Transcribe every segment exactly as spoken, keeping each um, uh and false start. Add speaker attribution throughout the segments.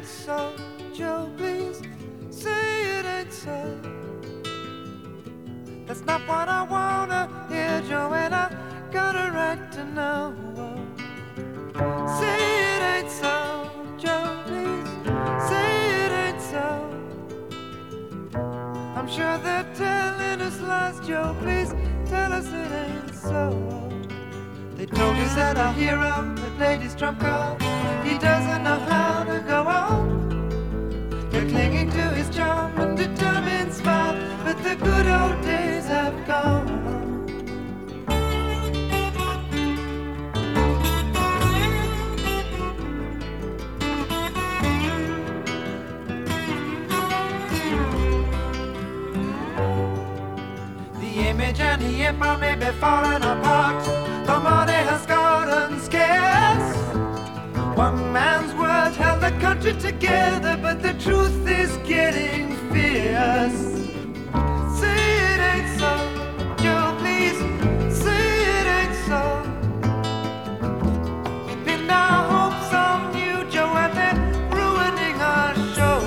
Speaker 1: ain't so. Joe, please say it ain't so. That's not what I wanna hear, Joe, and I got a right to know. Say it ain't so, Joe, please say it ain't so. I'm sure they're telling us lies, Joe, please tell us it ain't so. They told us that our hero, that lady's trump card, he doesn't know how to go on. They're clinging to his charm and determined smile, but the good old days have gone. The image and the empire may be falling apart. The money has gotten scarce. One man's word held the country together, but the truth is getting fierce. Say it ain't so, Joe, please say it ain't so. We pinned our hopes on you, Joe, and they're ruining our show.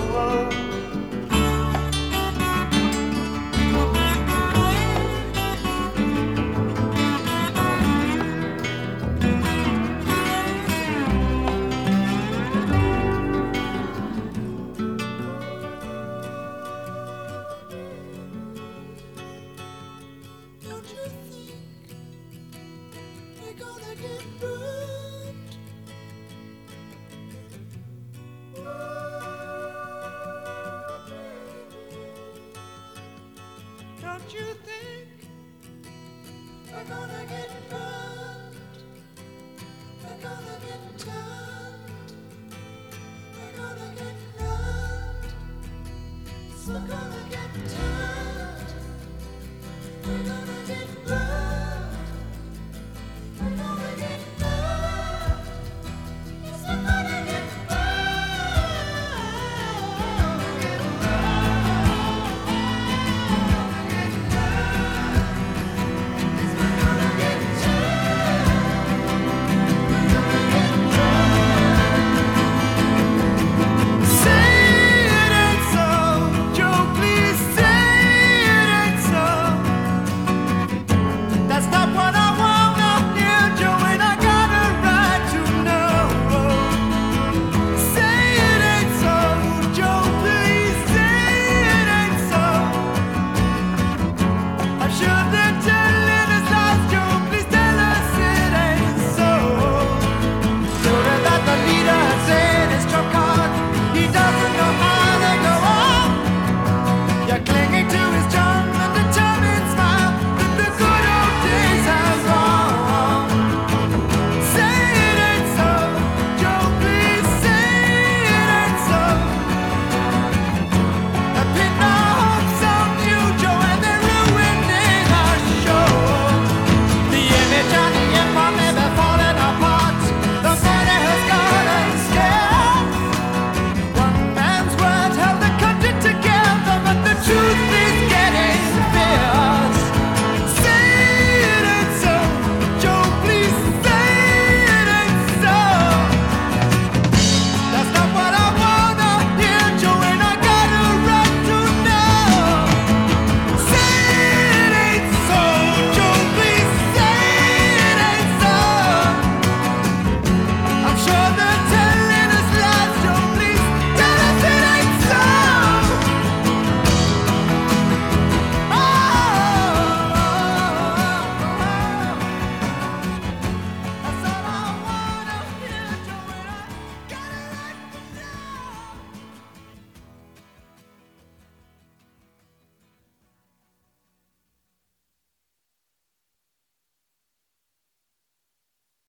Speaker 1: Don't you think we're gonna get burned? We're gonna get turned. We're gonna get learned. So